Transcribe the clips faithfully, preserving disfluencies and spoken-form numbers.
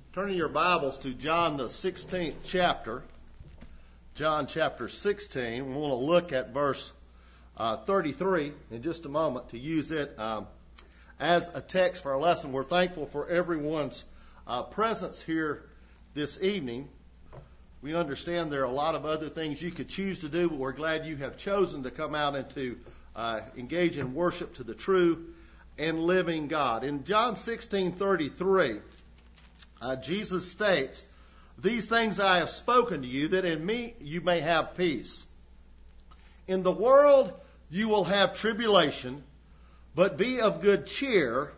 Turning your Bibles to John the sixteenth chapter, John chapter sixteen. We want to look at verse uh, thirty-three in just a moment to use it um, as a text for our lesson. We're thankful for everyone's uh, presence here this evening. We understand there are a lot of other things you could choose to do, but we're glad you have chosen to come out and to uh, engage in worship to the true and living God. In John sixteen thirty-three, Uh, Jesus states, "These things I have spoken to you, that in me you may have peace. In the world you will have tribulation, but be of good cheer.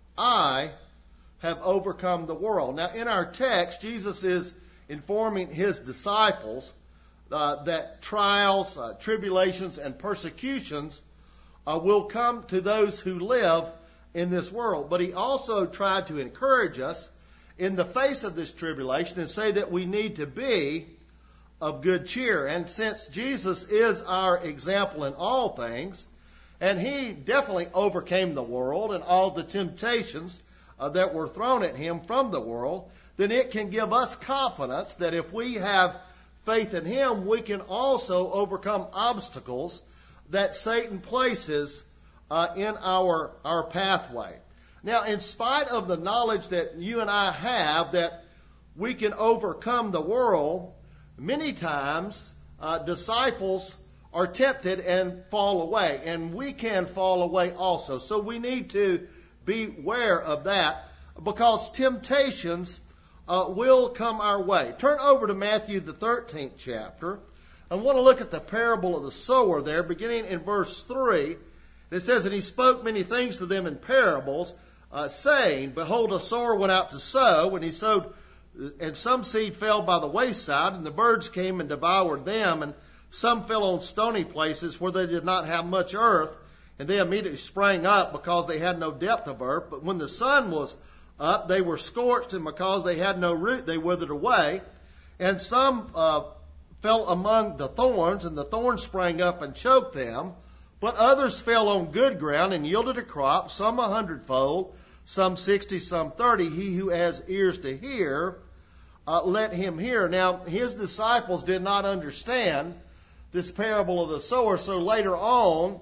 I have overcome the world." Now, in our text, Jesus is informing his disciples uh, that trials, uh, tribulations, and persecutions uh, will come to those who live in this world. But he also tried to encourage us in the face of this tribulation and say that we need to be of good cheer. And since Jesus is our example in all things, and he definitely overcame the world and all the temptations uh, that were thrown at him from the world, then it can give us confidence that if we have faith in him, we can also overcome obstacles that Satan places uh, in our, our pathway. Now, in spite of the knowledge that you and I have that we can overcome the world, many times uh, disciples are tempted and fall away, and we can fall away also. So we need to be aware of that because temptations uh, will come our way. Turn over to Matthew, the thirteenth chapter. I want to look at the parable of the sower there, beginning in verse three. It says, "And he spoke many things to them in parables, Uh, saying, Behold, a sower went out to sow, and he sowed, and some seed fell by the wayside, and the birds came and devoured them, and some fell on stony places where they did not have much earth, and they immediately sprang up because they had no depth of earth. But when the sun was up, they were scorched, and because they had no root, they withered away. And some uh, fell among the thorns, and the thorns sprang up and choked them. But others fell on good ground and yielded a crop, some a hundredfold, some sixty, some thirty. He who has ears to hear, uh, let him hear." Now, his disciples did not understand this parable of the sower, so later on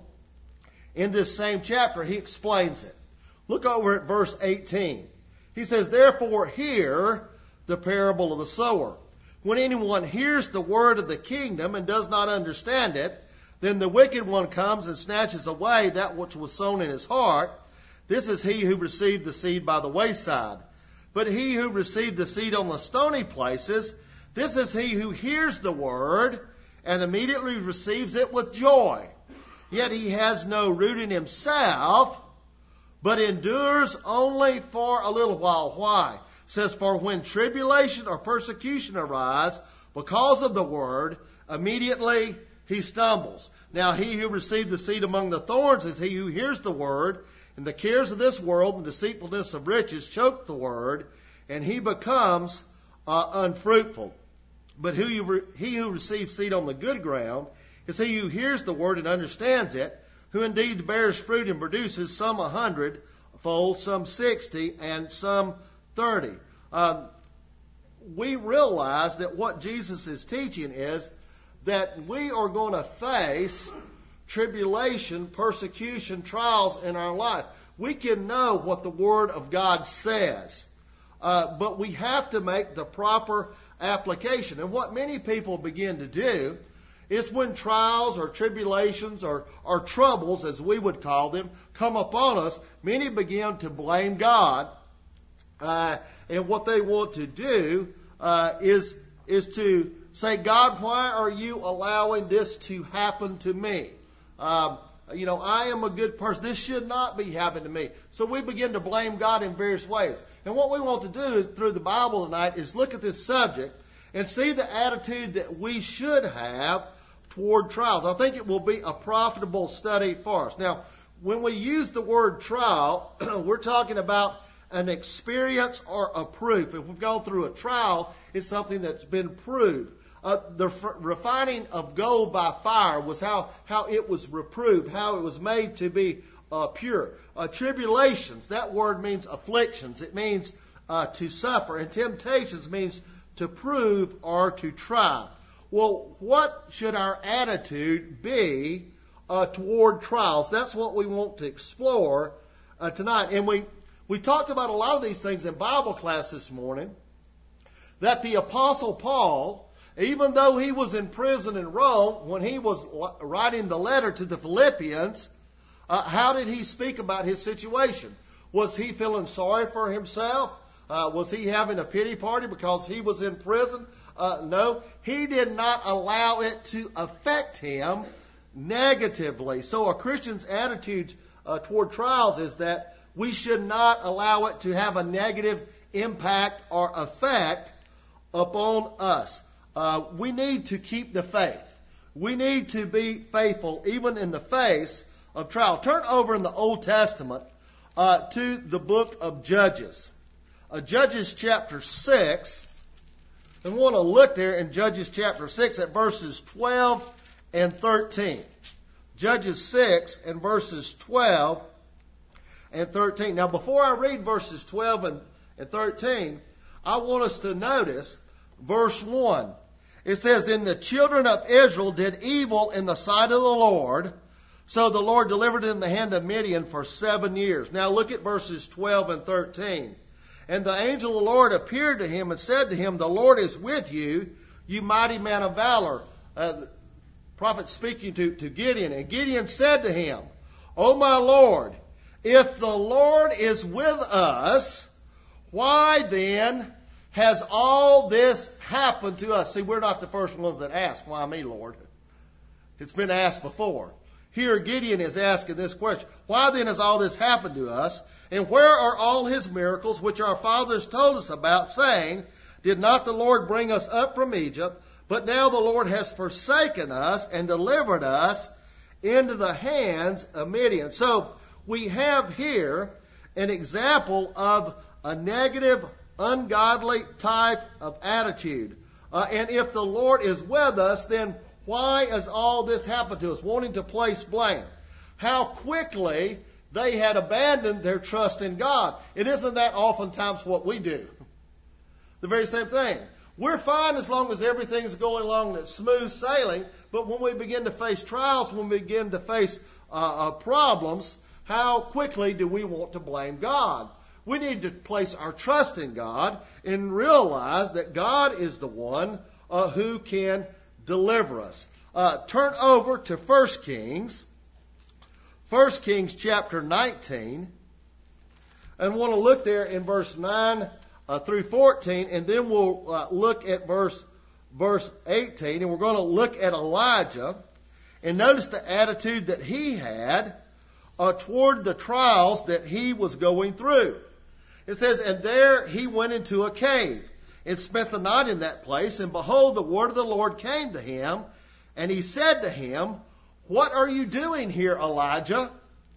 in this same chapter, he explains it. Look over at verse eighteen. He says, "Therefore hear the parable of the sower. When anyone hears the word of the kingdom and does not understand it, then the wicked one comes and snatches away that which was sown in his heart. This is he who received the seed by the wayside. But he who received the seed on the stony places, this is he who hears the word and immediately receives it with joy. Yet he has no root in himself, but endures only for a little while." Why? It says, "For when tribulation or persecution arise because of the word, immediately he stumbles. Now he who received the seed among the thorns is he who hears the word, and the cares of this world and deceitfulness of riches choke the word, and he becomes uh, unfruitful. But who you re- he who receives seed on the good ground is he who hears the word and understands it, who indeed bears fruit and produces some a hundredfold, some sixty, and some thirty." Um, we realize that what Jesus is teaching is that we are going to face tribulation, persecution, trials in our life. We can know what the Word of God says, uh, but we have to make the proper application. And what many people begin to do is when trials or tribulations or, or troubles, as we would call them, come upon us, many begin to blame God. Uh, and what they want to do uh, is, is to say, "God, why are you allowing this to happen to me? Um, you know, I am a good person. This should not be happening to me." So we begin to blame God in various ways. And what we want to do is, through the Bible tonight, is look at this subject and see the attitude that we should have toward trials. I think it will be a profitable study for us. Now, when we use the word trial, we're talking about an experience or a proof. If we've gone through a trial, it's something that's been proved. Uh, the f- refining of gold by fire was how, how it was reproved, how it was made to be uh, pure. Uh, tribulations, that word means afflictions. It means uh, to suffer. And temptations means to prove or to try. Well, what should our attitude be uh, toward trials? That's what we want to explore uh, tonight. And we, we talked about a lot of these things in Bible class this morning, that the Apostle Paul, even though he was in prison in Rome, when he was writing the letter to the Philippians, uh, how did he speak about his situation? Was he feeling sorry for himself? Uh, was he having a pity party because he was in prison? Uh, no, he did not allow it to affect him negatively. So a Christian's attitude uh, toward trials is that we should not allow it to have a negative impact or effect upon us. Uh, we need to keep the faith. We need to be faithful even in the face of trial. Turn over in the Old Testament uh, to the book of Judges. Uh, Judges chapter six. And we want to look there in Judges chapter six at verses twelve and thirteen. Judges six and verses twelve and thirteen. Now, before I read verses twelve and, and thirteen, I want us to notice verse one. It says, "Then the children of Israel did evil in the sight of the Lord, so the Lord delivered it in the hand of Midian for seven years." Now look at verses twelve and thirteen. "And the angel of the Lord appeared to him and said to him, 'The Lord is with you, you mighty man of valor.'" Uh, the prophet speaking to, to Gideon. "And Gideon said to him, 'O my Lord, if the Lord is with us, why then has all this happened to us?'" See, we're not the first ones that ask, "Why me, Lord?" It's been asked before. Here Gideon is asking this question. "Why then has all this happened to us? And where are all his miracles which our fathers told us about, saying, Did not the Lord bring us up from Egypt? But now the Lord has forsaken us and delivered us into the hands of Midian." So we have here an example of a negative, ungodly type of attitude. Uh, and if the Lord is with us, then why has all this happened to us? Wanting to place blame. How quickly they had abandoned their trust in God. It isn't that oftentimes what we do. The very same thing. We're fine as long as everything's going along and it's smooth sailing, but when we begin to face trials, when we begin to face uh, uh, problems, how quickly do we want to blame God? We need to place our trust in God and realize that God is the one uh, who can deliver us. Uh, turn over to First Kings. First Kings chapter nineteen. And want to look there in verse nine uh, through fourteen. And then we'll uh, look at verse, verse eighteen. And we're going to look at Elijah. And notice the attitude that he had uh, toward the trials that he was going through. It says, "And there he went into a cave and spent the night in that place. And behold, the word of the Lord came to him. And he said to him, 'What are you doing here, Elijah?'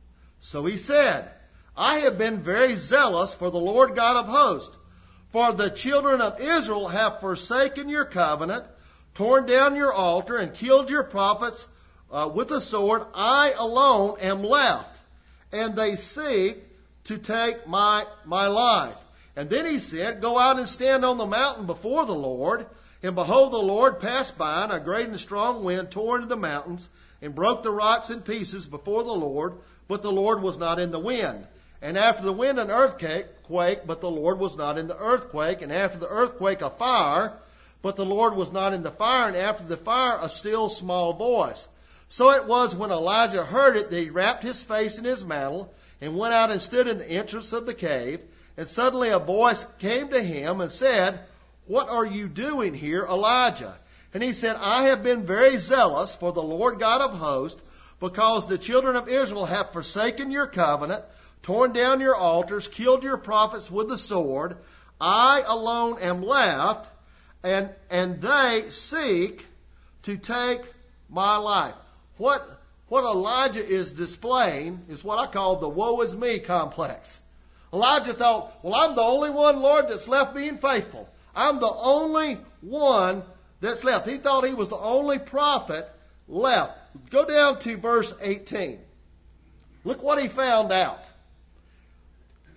So he said, 'I have been very zealous for the Lord God of hosts. For the children of Israel have forsaken your covenant, torn down your altar, and killed your prophets uh, with the sword. I alone am left, and they seek to take my, my life.' And then he said, 'Go out and stand on the mountain before the Lord.' And behold, the Lord passed by, and a great and strong wind tore into the mountains, and broke the rocks in pieces before the Lord, but the Lord was not in the wind. And after the wind an earthquake, but the Lord was not in the earthquake. And after the earthquake a fire, but the Lord was not in the fire. And after the fire a still small voice. So it was when Elijah heard it that he wrapped his face in his mantle, and went out and stood in the entrance of the cave. And suddenly a voice came to him and said, 'What are you doing here, Elijah?' And he said, 'I have been very zealous for the Lord God of hosts, because the children of Israel have forsaken your covenant, torn down your altars, killed your prophets with the sword. I alone am left, and, and they seek to take my life.'" What, what Elijah is displaying is what I call the woe is me complex. Elijah thought, well, I'm the only one, Lord, that's left being faithful. I'm the only one that's left. He thought he was the only prophet left. Go down to verse eighteen. Look what he found out.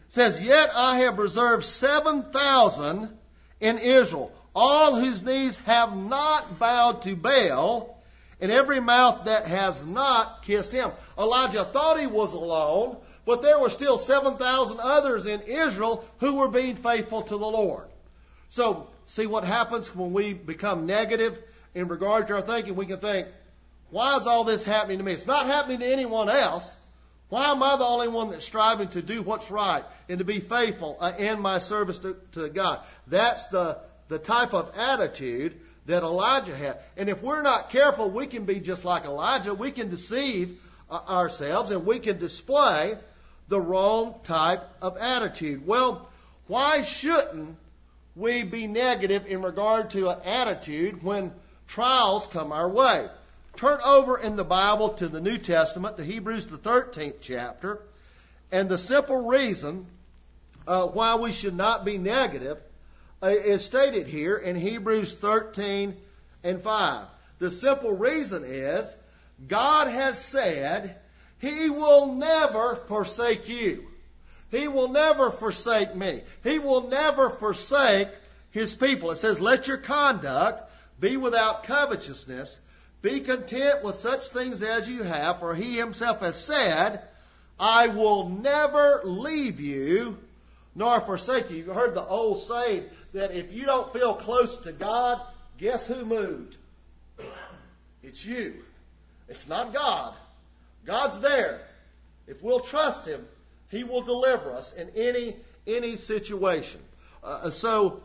It says, yet I have reserved seven thousand in Israel, all whose knees have not bowed to Baal, and every mouth that has not kissed him. Elijah thought he was alone, but there were still seven thousand others in Israel who were being faithful to the Lord. So, see what happens when we become negative in regard to our thinking. We can think, why is all this happening to me? It's not happening to anyone else. Why am I the only one that's striving to do what's right and to be faithful uh, in my service to, to God? That's the, the type of attitude that Elijah had. And if we're not careful, we can be just like Elijah. We can deceive uh, ourselves, and we can display the wrong type of attitude. Well, why shouldn't we be negative in regard to an attitude when trials come our way? Turn over in the Bible to the New Testament, to Hebrews, the thirteenth chapter. And the simple reason uh, why we should not be negative uh, is stated here in Hebrews thirteen and five. The simple reason is God has said He will never forsake you. He will never forsake me. He will never forsake His people. It says, let your conduct be without covetousness. Be content with such things as you have, for He Himself has said, I will never leave you nor forsake you. You heard the old saying that if you don't feel close to God, guess who moved? It's you. It's not God. God's there. If we'll trust Him, He will deliver us in any any situation. Uh, so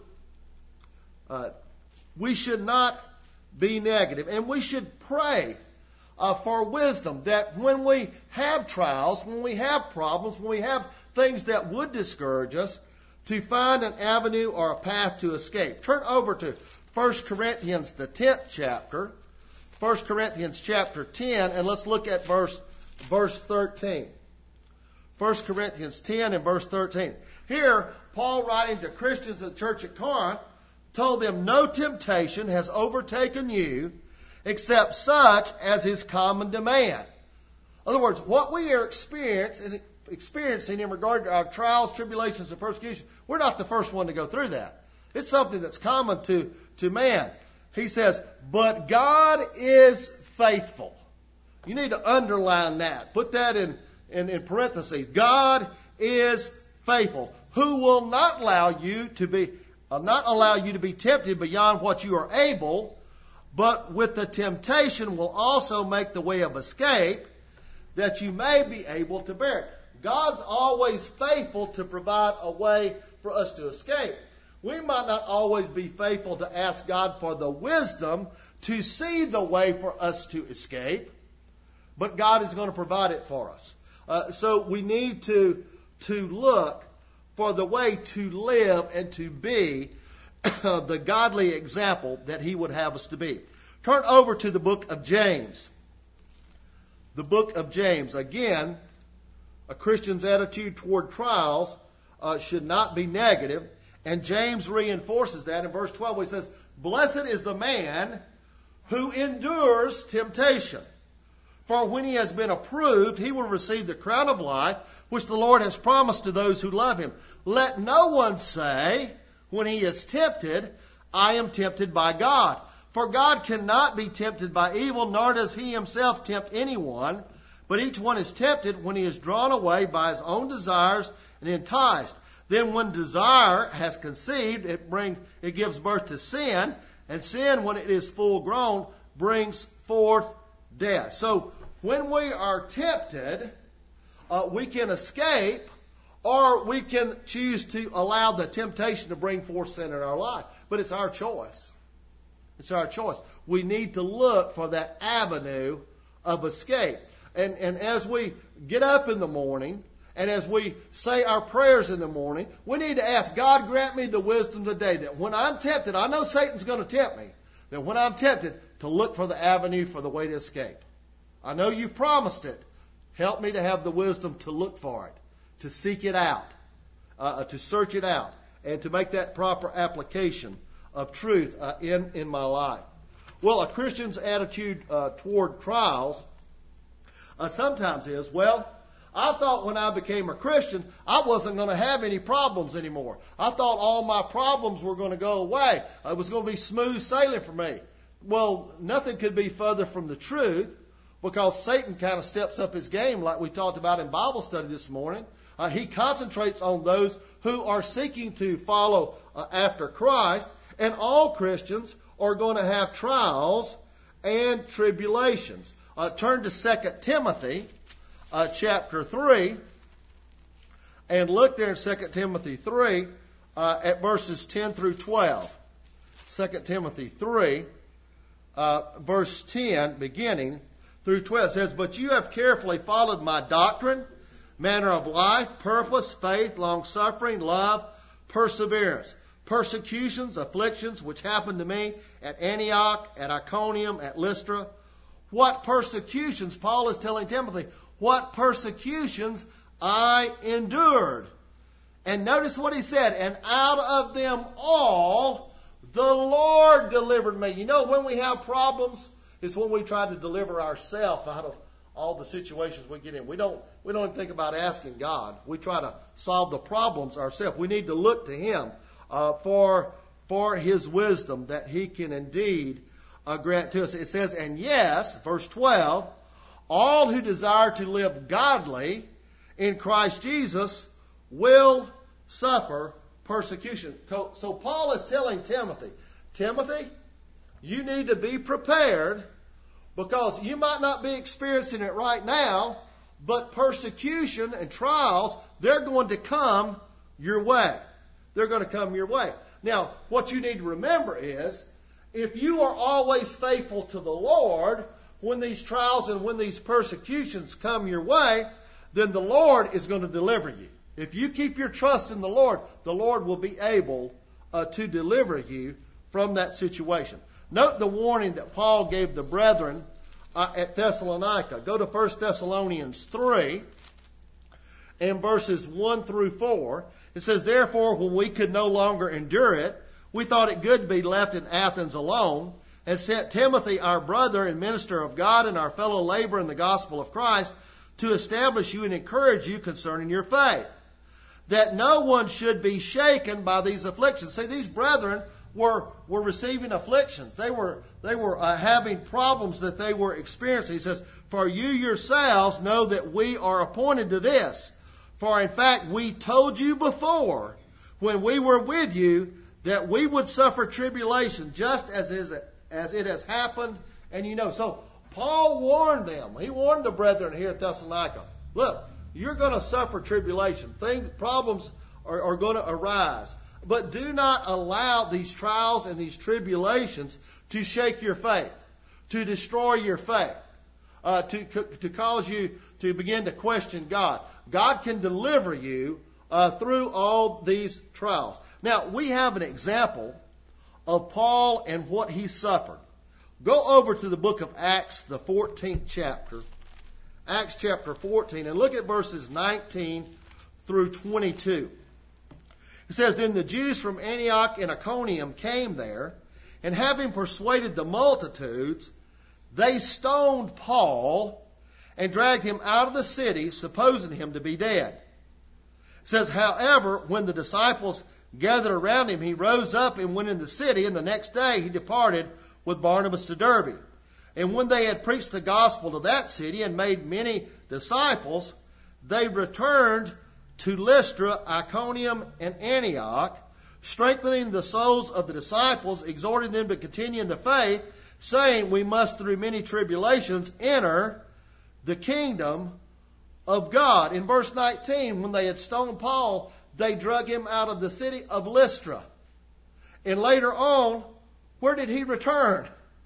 uh, we should not be negative, and we should pray uh, for wisdom, that when we have trials, when we have problems, when we have things that would discourage us, to find an avenue or a path to escape. Turn over to First Corinthians, the tenth chapter. First Corinthians chapter ten, and let's look at verse verse thirteen. First Corinthians ten and verse thirteen. Here, Paul, writing to Christians in the church at Corinth, told them, no temptation has overtaken you except such as is common to man. In other words, what we are experiencing, experiencing in regard to our trials, tribulations, and persecution, we're not the first one to go through that. It's something that's common to, to man. He says, but God is faithful. You need to underline that. Put that in, in, in parentheses. God is faithful, who will not allow you to be uh, not allow you to be tempted beyond what you are able, but with the temptation will also make the way of escape, that you may be able to bear it. God's always faithful to provide a way for us to escape. We might not always be faithful to ask God for the wisdom to see the way for us to escape, but God is going to provide it for us. Uh, so we need to, to look for the way to live and to be the godly example that He would have us to be. Turn over to the book of James. The book of James. Again, a Christian's attitude toward trials uh, should not be negative. And James reinforces that in verse twelve, where he says, blessed is the man who endures temptation. For when he has been approved, he will receive the crown of life, which the Lord has promised to those who love Him. Let no one say, when he is tempted, I am tempted by God. For God cannot be tempted by evil, nor does He Himself tempt anyone. But each one is tempted when he is drawn away by his own desires and enticed. Then when desire has conceived, it brings, it gives birth to sin. And sin, when it is full grown, brings forth death. So when we are tempted, uh, we can escape, or we can choose to allow the temptation to bring forth sin in our life. But it's our choice. It's our choice. We need to look for that avenue of escape. And, and as we get up in the morning, and as we say our prayers in the morning, we need to ask, God, grant me the wisdom today that when I'm tempted, I know Satan's going to tempt me, that when I'm tempted, to look for the avenue for the way to escape. I know you've promised it. Help me to have the wisdom to look for it, to seek it out, uh, to search it out, and to make that proper application of truth uh, in, in my life. Well, a Christian's attitude uh, toward trials uh, sometimes is, well, I thought when I became a Christian, I wasn't going to have any problems anymore. I thought all my problems were going to go away. It was going to be smooth sailing for me. Well, nothing could be further from the truth, because Satan kind of steps up his game like we talked about in Bible study this morning. Uh, he concentrates on those who are seeking to follow uh, after Christ, and all Christians are going to have trials and tribulations. Uh, turn to Second Timothy uh, chapter three, and look there in Second Timothy three uh, at verses ten through twelve. Second Timothy three, uh, verse ten, beginning through twelve, says, "But you have carefully followed my doctrine, manner of life, purpose, faith, long-suffering, love, perseverance, persecutions, afflictions, which happened to me at Antioch, at Iconium, at Lystra." What persecutions? Paul is telling Timothy, what persecutions I endured. And notice what he said, "And out of them all, the Lord delivered me." You know, when we have problems, it's when we try to deliver ourselves out of all the situations we get in. We don't, we don't even think about asking God. We try to solve the problems ourselves. We need to look to Him uh, for, for His wisdom that He can indeed uh, grant to us. It says, "And yes," verse twelve, "all who desire to live godly in Christ Jesus will suffer persecution." So Paul is telling Timothy, Timothy, you need to be prepared, because you might not be experiencing it right now, but persecution and trials, they're going to come your way. They're going to come your way. Now, what you need to remember is, if you are always faithful to the Lord, when these trials and when these persecutions come your way, then the Lord is going to deliver you. If you keep your trust in the Lord, the Lord will be able uh, to deliver you from that situation. Note the warning that Paul gave the brethren uh, at Thessalonica. Go to First Thessalonians three and verses one through four. It says, "Therefore, when we could no longer endure it, we thought it good to be left in Athens alone, and sent Timothy, our brother and minister of God and our fellow laborer in the gospel of Christ, to establish you and encourage you concerning your faith, that no one should be shaken by these afflictions." See, these brethren were were receiving afflictions. They were they were uh, having problems that they were experiencing. He says, "For you yourselves know that we are appointed to this. For in fact, we told you before, when we were with you, that we would suffer tribulation, just as is as it has happened." And you know, so Paul warned them. He warned the brethren here at Thessalonica. Look, you're going to suffer tribulation. Things, problems are, are going to arise. But do not allow these trials and these tribulations to shake your faith, to destroy your faith, uh, to, to cause you to begin to question God. God can deliver you uh, through all these trials. Now, we have an example of Paul and what he suffered. Go over to the book of Acts, the fourteenth chapter. Acts chapter fourteen, and look at verses nineteen through twenty-two. It says, "Then the Jews from Antioch and Iconium came there, and having persuaded the multitudes, they stoned Paul and dragged him out of the city, supposing him to be dead." It says, "However, when the disciples gathered around him, he rose up and went in the city, and the next day he departed with Barnabas to Derbe. And when they had preached the gospel to that city and made many disciples, they returned to Lystra, Iconium, and Antioch, strengthening the souls of the disciples, exhorting them to continue in the faith, saying, we must through many tribulations enter the kingdom of God." In verse nineteen, when they had stoned Paul, they drug him out of the city of Lystra. And later on, where did he return?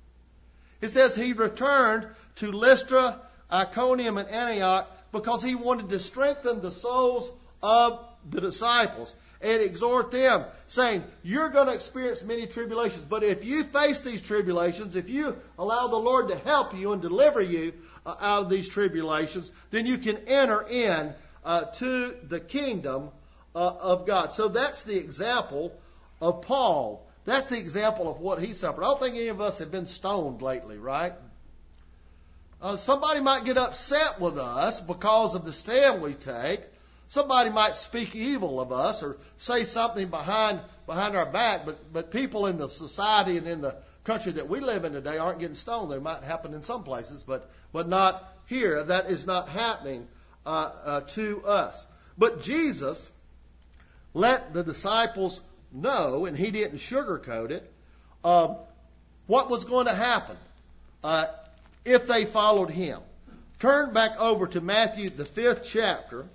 It says he returned to Lystra, Iconium, and Antioch because he wanted to strengthen the souls of the disciples and exhort them, saying, you're going to experience many tribulations, but if you face these tribulations, if you allow the Lord to help you and deliver you uh, out of these tribulations, then you can enter in uh, to the kingdom uh, of God. So that's the example of Paul. That's the example of what he suffered. I don't think any of us have been stoned lately, right? Uh, somebody might get upset with us because of the stand we take. Somebody might speak evil of us or say something behind behind our back, but, but people in the society and in the country that we live in today aren't getting stoned. They might happen in some places, but, but not here. That is not happening uh, uh, to us. But Jesus let the disciples know, and he didn't sugarcoat it, uh, what was going to happen uh, if they followed him. Turn back over to Matthew, the fifth chapter,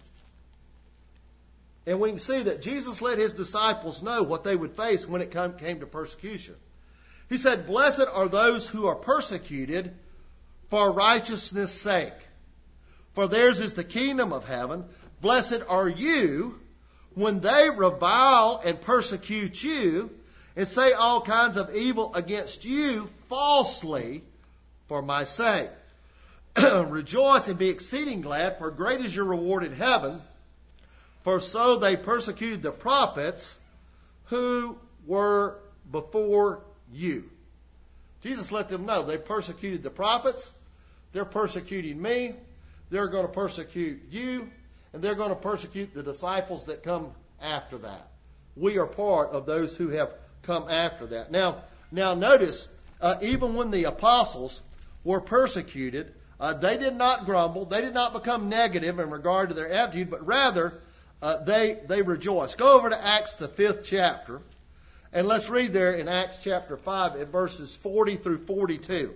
and we can see that Jesus let his disciples know what they would face when it come, came to persecution. He said, "Blessed are those who are persecuted for righteousness' sake, for theirs is the kingdom of heaven. Blessed are you when they revile and persecute you and say all kinds of evil against you falsely for my sake. Rejoice and be exceeding glad, for great is your reward in heaven. For so they persecuted the prophets who were before you." Jesus let them know they persecuted the prophets. They're persecuting me. They're going to persecute you. And they're going to persecute the disciples that come after that. We are part of those who have come after that. Now, now notice, uh, even when the apostles were persecuted, uh, they did not grumble. They did not become negative in regard to their attitude, but rather uh, they they rejoiced. Go over to Acts, the fifth chapter, and let's read there in Acts chapter five at verses forty through forty-two.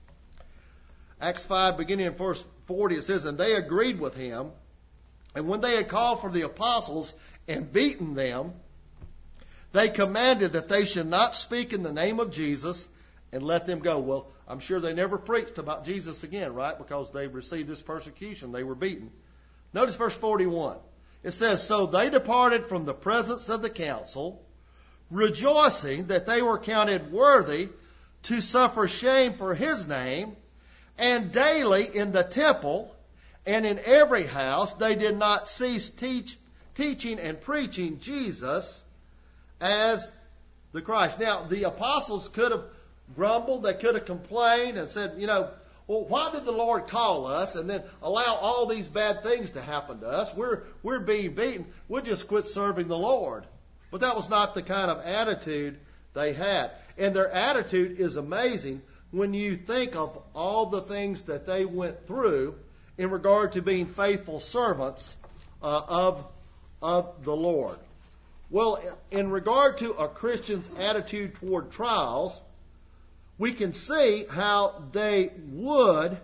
Acts five, beginning in verse forty, it says, "And they agreed with him, and when they had called for the apostles and beaten them, they commanded that they should not speak in the name of Jesus, and let them go." Well, I'm sure they never preached about Jesus again, right? Because they received this persecution. They were beaten. Notice verse forty-one. It says, "So they departed from the presence of the council, rejoicing that they were counted worthy to suffer shame for his name, and daily in the temple and in every house they did not cease teach, teaching and preaching Jesus as the Christ." Now, the apostles could have grumbled, they could have complained and said, you know, well, why did the Lord call us and then allow all these bad things to happen to us? We're, we're being beaten. We'll just quit serving the Lord. But that was not the kind of attitude they had. And their attitude is amazing when you think of all the things that they went through in regard to being faithful servants uh, of, of the Lord. Well, in regard to a Christian's attitude toward trials, we can see how they would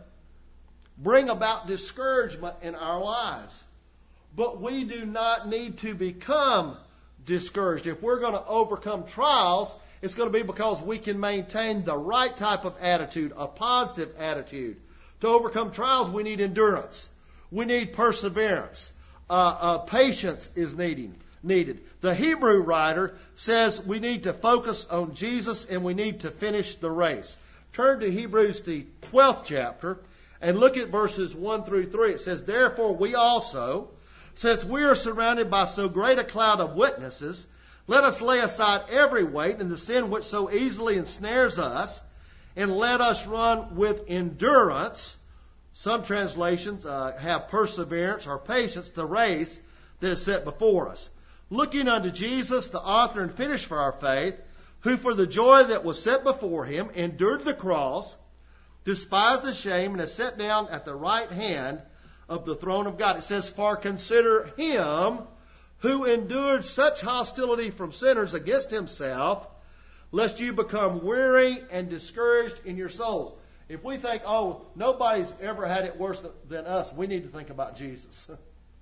bring about discouragement in our lives. But we do not need to become discouraged. If we're going to overcome trials, it's going to be because we can maintain the right type of attitude, a positive attitude. To overcome trials, we need endurance. We need perseverance. Uh, uh, patience is needed. needed. The Hebrew writer says we need to focus on Jesus and we need to finish the race. Turn to Hebrews, the twelfth chapter, and look at verses one through three. It says, "Therefore we also, since we are surrounded by so great a cloud of witnesses, let us lay aside every weight and the sin which so easily ensnares us, and let us run with endurance." Some translations uh, have perseverance or patience, the race that is set before us. "Looking unto Jesus, the author and finisher for our faith, who for the joy that was set before him endured the cross, despised the shame, and is set down at the right hand of the throne of God." It says, "For consider him who endured such hostility from sinners against himself, lest you become weary and discouraged in your souls." If we think, oh, nobody's ever had it worse than us, we need to think about Jesus.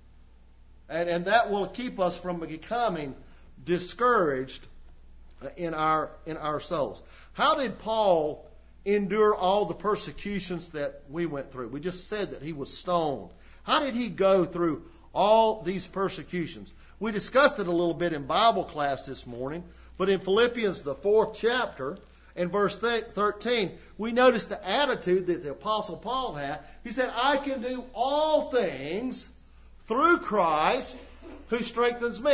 And, and that will keep us from becoming discouraged in our in our souls. How did Paul endure all the persecutions that we went through? We just said that he was stoned. How did he go through all these persecutions? We discussed it a little bit in Bible class this morning, but in Philippians, the fourth chapter, in verse thirteen, we notice the attitude that the Apostle Paul had. He said, "I can do all things through Christ who strengthens me."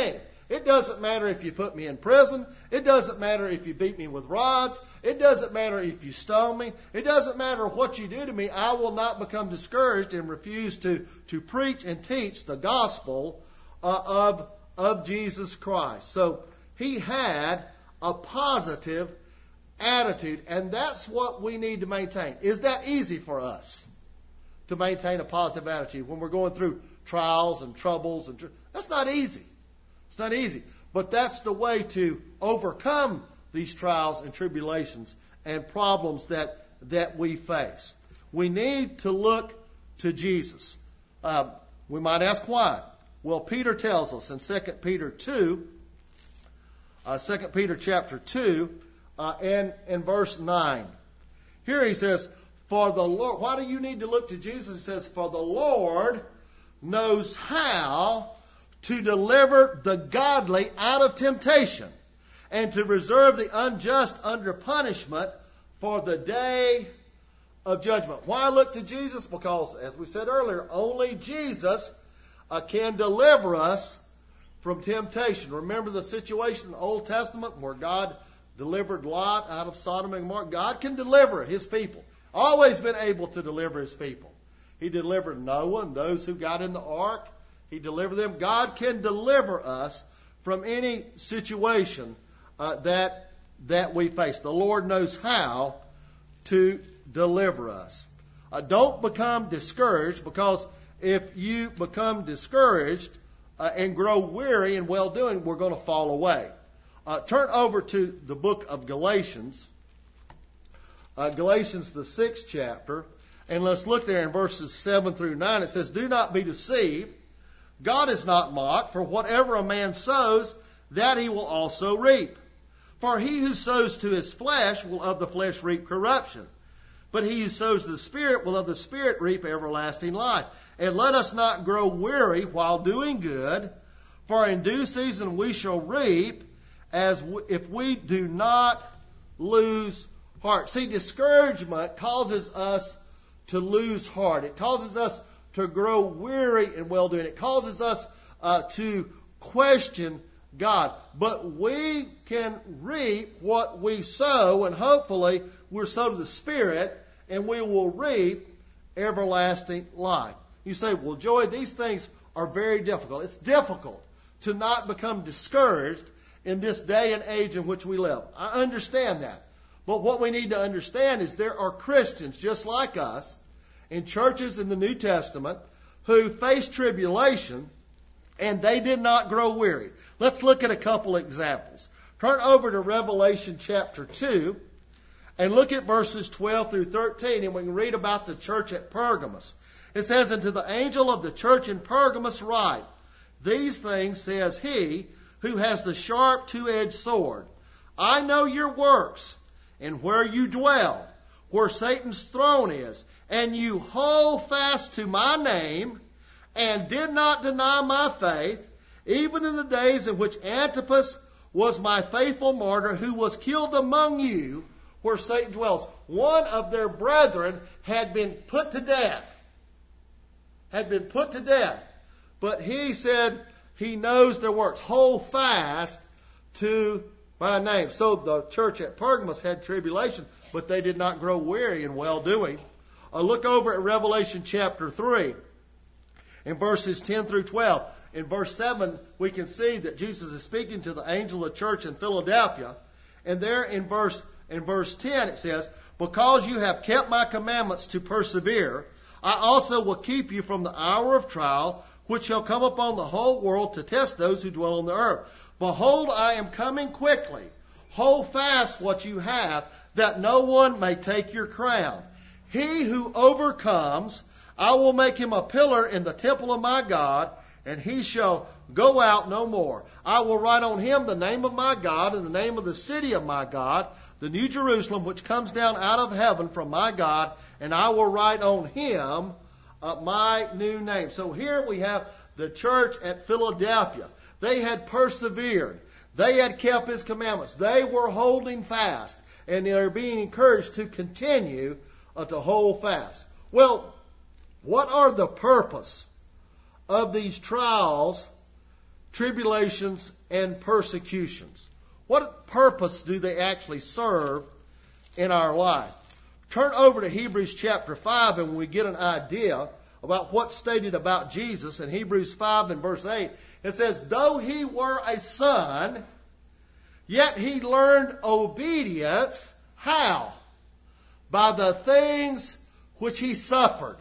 It doesn't matter if you put me in prison. It doesn't matter if you beat me with rods. It doesn't matter if you stone me. It doesn't matter what you do to me. I will not become discouraged and refuse to, to preach and teach the gospel uh, of, of Jesus Christ. So he had a positive attitude, and that's what we need to maintain. Is that easy for us to maintain a positive attitude when we're going through trials and troubles? And tr- that's not easy. It's not easy. But that's the way to overcome these trials and tribulations and problems that, that we face. We need to look to Jesus. Uh, we might ask why. Well, Peter tells us in Second Peter two, uh, Second Peter chapter two, uh, and in verse nine. Here he says, for the Lord, why do you need to look to Jesus? He says, for the Lord knows how to deliver the godly out of temptation and to reserve the unjust under punishment for the day of judgment. Why look to Jesus? Because, as we said earlier, only Jesus uh, can deliver us from temptation. Remember the situation in the Old Testament where God delivered Lot out of Sodom and Gomorrah? God can deliver his people. Always been able to deliver his people. He delivered Noah and those who got in the ark. He delivered them. God can deliver us from any situation uh, that that we face. The Lord knows how to deliver us. Uh, don't become discouraged, because if you become discouraged uh, and grow weary in well-doing, we're going to fall away. Uh, turn over to the book of Galatians, uh, Galatians the sixth chapter, and let's look there in verses seven through nine. It says, do not be deceived. God is not mocked, for whatever a man sows, that he will also reap. For he who sows to his flesh will of the flesh reap corruption. But he who sows to the Spirit will of the Spirit reap everlasting life. And let us not grow weary while doing good, for in due season we shall reap, as w- if we do not lose heart. See, discouragement causes us to lose heart. It causes us to grow weary in well-doing. It causes us uh, to question God. But we can reap what we sow, and hopefully we'll sow to the Spirit, and we will reap everlasting life. You say, well, Joey, these things are very difficult. It's difficult to not become discouraged in this day and age in which we live. I understand that. But what we need to understand is there are Christians just like us in churches in the New Testament who faced tribulation and they did not grow weary. Let's look at a couple examples. Turn over to Revelation chapter two and look at verses twelve through thirteen, and we can read about the church at Pergamos. It says, and to the angel of the church in Pergamos write, these things says he who has the sharp two-edged sword. I know your works, and where you dwell, where Satan's throne is, and you hold fast to my name, and did not deny my faith, even in the days in which Antipas was my faithful martyr, who was killed among you, where Satan dwells. One of their brethren had been put to death. Had been put to death. But he said he knows their works. Hold fast to my name. So the church at Pergamos had tribulation, but they did not grow weary in well-doing. Uh, look over at Revelation chapter three in verses ten through twelve. In verse seven, we can see that Jesus is speaking to the angel of the church in Philadelphia. And there in verse, in verse ten it says, because you have kept my commandments to persevere, I also will keep you from the hour of trial, which shall come upon the whole world to test those who dwell on the earth. Behold, I am coming quickly. Hold fast what you have, that no one may take your crown. He who overcomes, I will make him a pillar in the temple of my God, and he shall go out no more. I will write on him the name of my God and the name of the city of my God, the New Jerusalem, which comes down out of heaven from my God, and I will write on him uh, my new name. So here we have the church at Philadelphia. They had persevered. They had kept his commandments. They were holding fast, and they're being encouraged to continue uh, to hold fast. Well, what are the purpose of these trials tribulations, and persecutions. What purpose do they actually serve in our life? Turn over to Hebrews chapter five and we get an idea about what's stated about Jesus. In Hebrews five and verse eight, it says, though he were a son, yet he learned obedience. How? By the things which he suffered.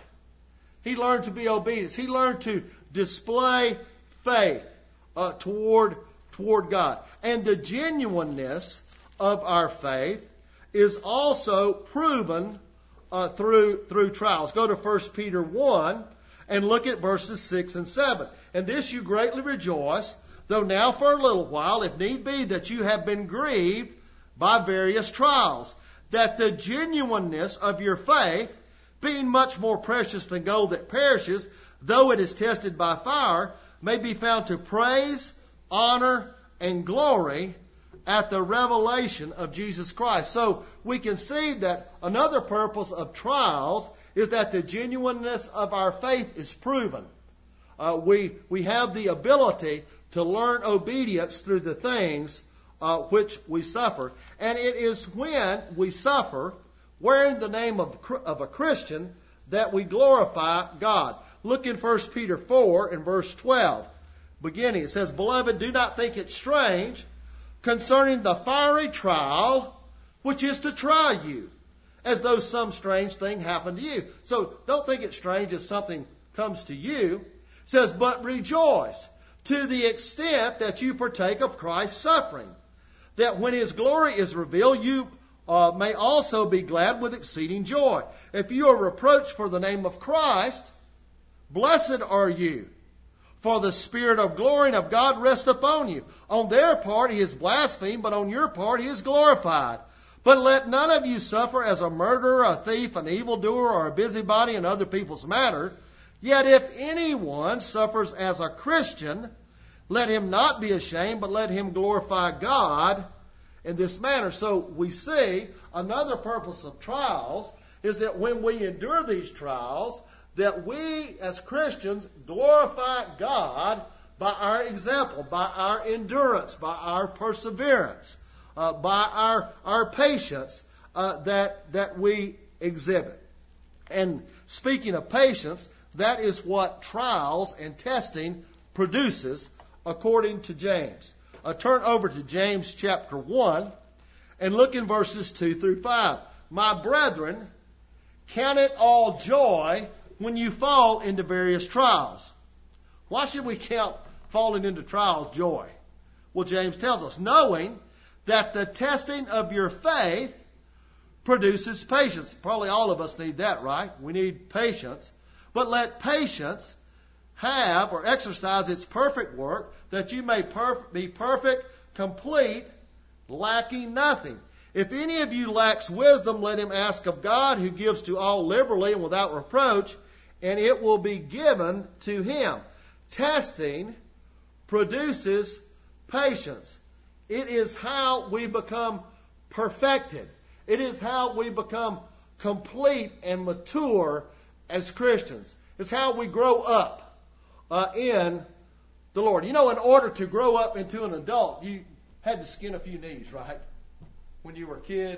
He learned to be obedient. He learned to display faith uh, toward, toward God. And the genuineness of our faith is also proven uh, through, through trials. Go to First Peter one and look at verses six and seven. And this you greatly rejoice, though now for a little while, if need be, that you have been grieved by various trials, that the genuineness of your faith, being much more precious than gold that perishes, though it is tested by fire, may be found to praise, honor, and glory at the revelation of Jesus Christ. So we can see that another purpose of trials is that the genuineness of our faith is proven. Uh, we, we have the ability to learn obedience through the things uh, which we suffer. And it is when we suffer, wearing the name of, of a Christian, that we glorify God. Look in First Peter four and verse twelve. Beginning, it says, beloved, do not think it strange concerning the fiery trial which is to try you, as though some strange thing happened to you. So don't think it strange if something comes to you. It says, but rejoice to the extent that you partake of Christ's suffering, that when his glory is revealed, you uh, may also be glad with exceeding joy. If you are reproached for the name of Christ, blessed are you, for the Spirit of glory and of God rests upon you. On their part he is blasphemed, but on your part he is glorified. But let none of you suffer as a murderer, a thief, an evildoer, or a busybody in other people's matters. Yet if anyone suffers as a Christian, let him not be ashamed, but let him glorify God in this manner. So we see another purpose of trials is that when we endure these trials, that we as Christians glorify God by our example, by our endurance, by our perseverance, uh, by our, our patience uh, that, that we exhibit. And speaking of patience, that is what trials and testing produces according to James. Uh, turn over to James chapter one and look in verses two through five. My brethren, count it all joy when you fall into various trials. Why should we count falling into trials joy? Well, James tells us, knowing that the testing of your faith produces patience. Probably all of us need that, right? We need patience. But let patience have or exercise its perfect work, that you may perf- be perfect, complete, lacking nothing. If any of you lacks wisdom, let him ask of God, who gives to all liberally and without reproach, and it will be given to him. Testing produces patience. It is how we become perfected. It is how we become complete and mature as Christians. It's how we grow up uh, in the Lord. You know, in order to grow up into an adult, you had to skin a few knees, right? When you were a kid,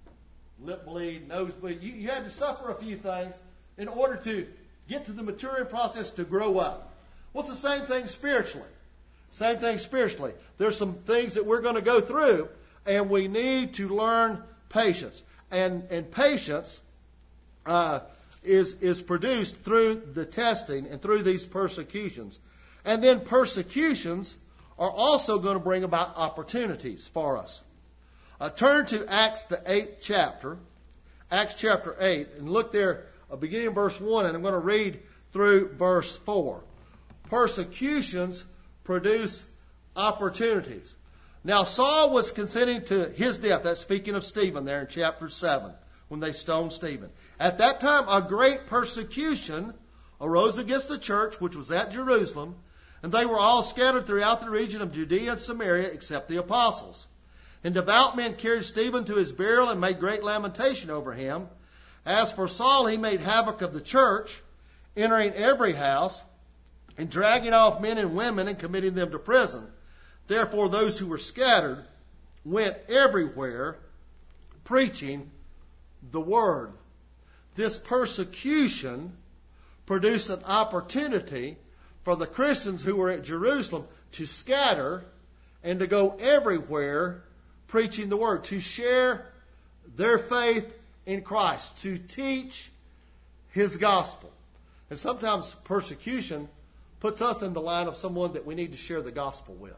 lip bleed, nose bleed, you, you had to suffer a few things in order to get to the maturing process to grow up. Well, it's the same thing spiritually. Same thing spiritually. There's some things that we're going to go through, and we need to learn patience. And, and patience uh, is, is produced through the testing and through these persecutions. And then persecutions are also going to bring about opportunities for us. Uh, turn to Acts, the eighth chapter, Acts chapter eight, and look there, uh, beginning in verse one, and I'm going to read through verse four. Persecutions produce opportunities. Now Saul was consenting to his death. That's speaking of Stephen there in chapter seven, when they stoned Stephen. At that time, a great persecution arose against the church, which was at Jerusalem, and they were all scattered throughout the region of Judea and Samaria, except the apostles. And devout men carried Stephen to his burial and made great lamentation over him. As for Saul, he made havoc of the church, entering every house and dragging off men and women and committing them to prison. Therefore, those who were scattered went everywhere preaching the word. This persecution produced an opportunity for the Christians who were at Jerusalem to scatter and to go everywhere preaching the word, to share their faith in Christ, to teach His gospel. And sometimes persecution puts us in the line of someone that we need to share the gospel with.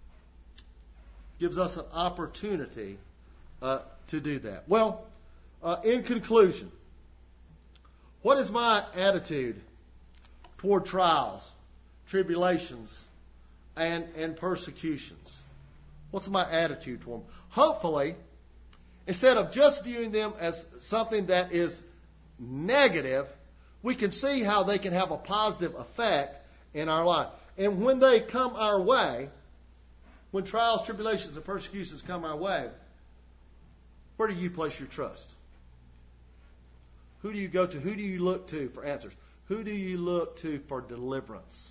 Gives us an opportunity uh, to do that. Well, uh, in conclusion, what is my attitude toward trials, tribulations, and, and persecutions? What's my attitude toward them? Hopefully, instead of just viewing them as something that is negative, we can see how they can have a positive effect in our life. And when they come our way, when trials, tribulations, and persecutions come our way, where do you place your trust? Who do you go to? Who do you look to for answers? Who do you look to for deliverance?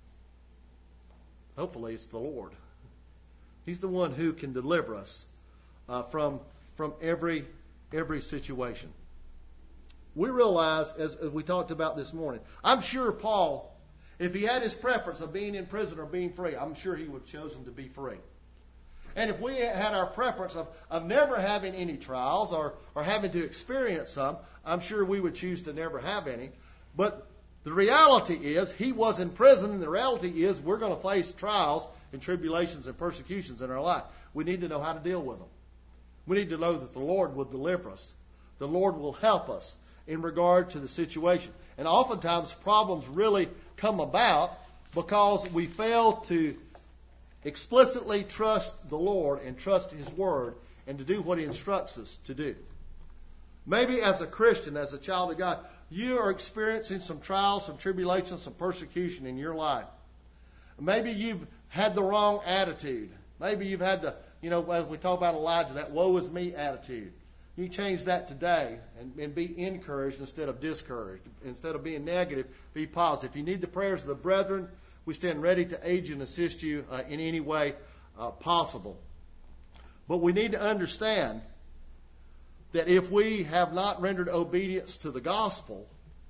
Hopefully it's the Lord. He's the one who can deliver us uh, from, from every, every situation. We realize, as, as we talked about this morning, I'm sure Paul, if he had his preference of being in prison or being free, I'm sure he would have chosen to be free. And if we had our preference of, of never having any trials or, or having to experience some, I'm sure we would choose to never have any. But the reality is, he was in prison, and the reality is we're going to face trials and tribulations and persecutions in our life. We need to know how to deal with them. We need to know that the Lord will deliver us. The Lord will help us in regard to the situation. And oftentimes problems really come about because we fail to explicitly trust the Lord and trust His Word and to do what He instructs us to do. Maybe as a Christian, as a child of God, you are experiencing some trials, some tribulations, some persecution in your life. Maybe you've had the wrong attitude. Maybe you've had the, you know, as we talk about Elijah, that woe is me attitude. You change that today and, and be encouraged instead of discouraged. Instead of being negative, be positive. If you need the prayers of the brethren, we stand ready to aid you and assist you uh, in any way uh, possible. But we need to understand that if we have not rendered obedience to the gospel,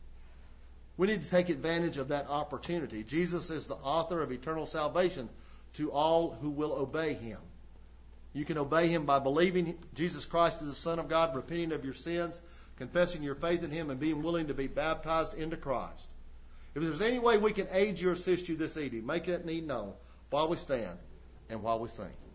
we need to take advantage of that opportunity. Jesus is the author of eternal salvation to all who will obey Him. You can obey Him by believing Jesus Christ is the Son of God, repenting of your sins, confessing your faith in Him, and being willing to be baptized into Christ. If there's any way we can aid you or assist you this evening, make that need known while we stand and while we sing.